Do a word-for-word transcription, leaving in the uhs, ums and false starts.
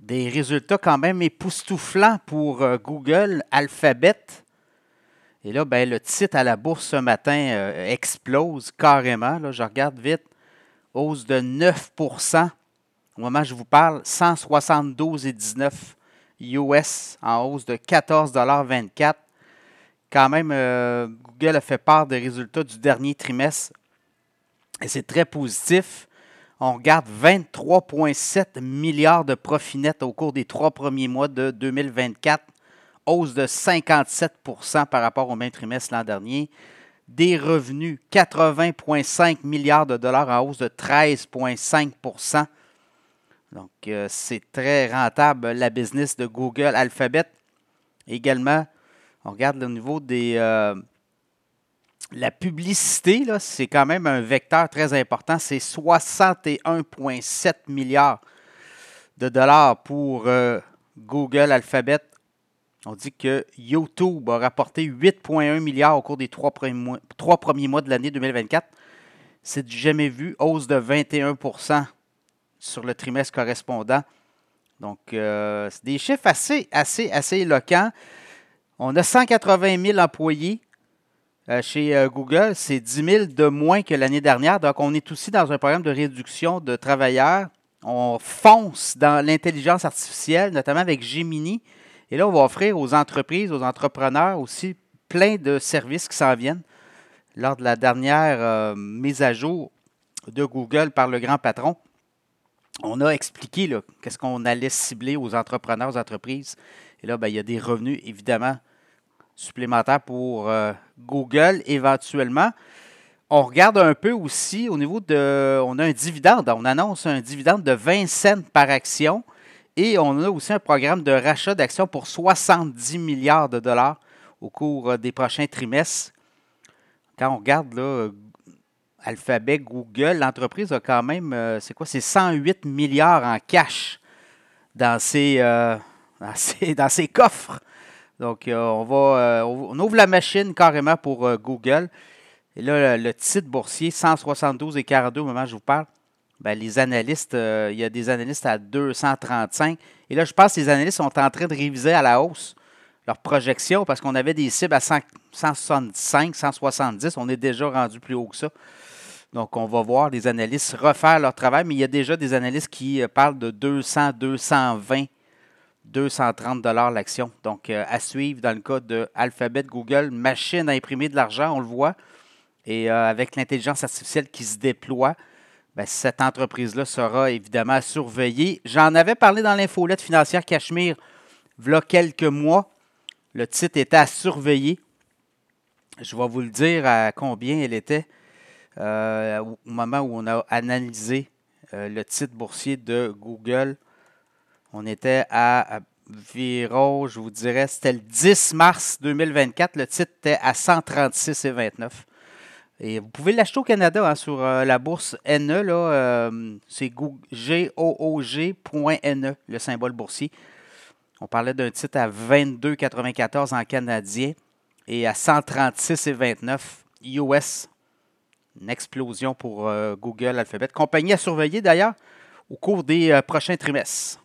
Des résultats quand même époustouflants pour euh, Google, Alphabet. Et là, ben, le titre à la bourse ce matin euh, explose carrément. Là, je regarde vite. Hausse de neuf pour cent. Au moment où je vous parle, cent soixante-douze virgule dix-neuf U S en hausse de quatorze virgule vingt-quatre. Quand même, euh, Google a fait part des résultats du dernier trimestre. Et c'est très positif. On regarde vingt-trois virgule sept milliards de profit net au cours des trois premiers mois de deux mille vingt-quatre, hausse de cinquante-sept pour cent par rapport au même trimestre l'an dernier. Des revenus, quatre-vingts virgule cinq milliards de dollars en hausse de treize virgule cinq pour cent. Donc, euh, c'est très rentable, la business de Google, Alphabet. Également, on regarde au niveau des... Euh, la publicité, là, c'est quand même un vecteur très important. C'est soixante et un virgule sept milliards de dollars pour euh, Google, Alphabet. On dit que YouTube a rapporté huit virgule un milliards au cours des trois premiers mois, trois premiers mois de l'année deux mille vingt-quatre. C'est du jamais vu, hausse de vingt et un pour cent sur le trimestre correspondant. Donc, euh, c'est des chiffres assez, assez, assez éloquents. On a cent quatre-vingt mille employés euh, chez euh, Google. C'est dix mille de moins que l'année dernière. Donc, on est aussi dans un programme de réduction de travailleurs. On fonce dans l'intelligence artificielle, notamment avec Gemini. Et là, on va offrir aux entreprises, aux entrepreneurs aussi plein de services qui s'en viennent. Lors de la dernière euh, mise à jour de Google par le grand patron, on a expliqué là, qu'est-ce qu'on allait cibler aux entrepreneurs, aux entreprises. Et là, ben, il y a des revenus, évidemment, supplémentaires pour euh, Google, éventuellement. On regarde un peu aussi au niveau de... On a un dividende. On annonce un dividende de vingt cents par action. Et on a aussi un programme de rachat d'actions pour soixante-dix milliards de dollars au cours des prochains trimestres. Quand on regarde là, Alphabet, Google, l'entreprise a quand même, euh, c'est quoi, c'est cent huit milliards en cash dans ses, euh, dans ses, dans ses coffres. Donc, euh, on va, euh, on ouvre la machine carrément pour euh, Google. Et là, le, le titre boursier, cent soixante-douze virgule quarante-deux au moment où je vous parle. Ben, les analystes, euh, il y a des analystes à deux cent trente-cinq. Et là, je pense que les analystes sont en train de réviser à la hausse leurs projections parce qu'on avait des cibles à cent, cent soixante-cinq, cent soixante-dix. On est déjà rendu plus haut que ça. Donc, on va voir les analystes refaire leur travail, mais il y a déjà des analystes qui euh, parlent de deux cents, deux cent vingt, deux cent trente dollars l'action. Donc, euh, à suivre dans le cas de Alphabet, Google, machine à imprimer de l'argent, on le voit. Et euh, avec l'intelligence artificielle qui se déploie, bien, cette entreprise-là sera évidemment surveillée. J'en avais parlé dans l'infolette financière Cachemire il y a quelques mois. Le titre était à surveiller. Je vais vous le dire à combien elle était euh, au moment où on a analysé euh, le titre boursier de Google. On était à environ, je vous dirais, c'était le dix mars deux mille vingt-quatre. Le titre était à cent trente-six virgule vingt-neuf. Et vous pouvez l'acheter au Canada hein, sur euh, la bourse N E. Là, euh, c'est G O O G point N E, le symbole boursier. On parlait d'un titre à vingt-deux virgule quatre-vingt-quatorze en canadien et à cent trente-six virgule vingt-neuf U S. Une explosion pour euh, Google, Alphabet. Compagnie à surveiller d'ailleurs au cours des euh, prochains trimestres.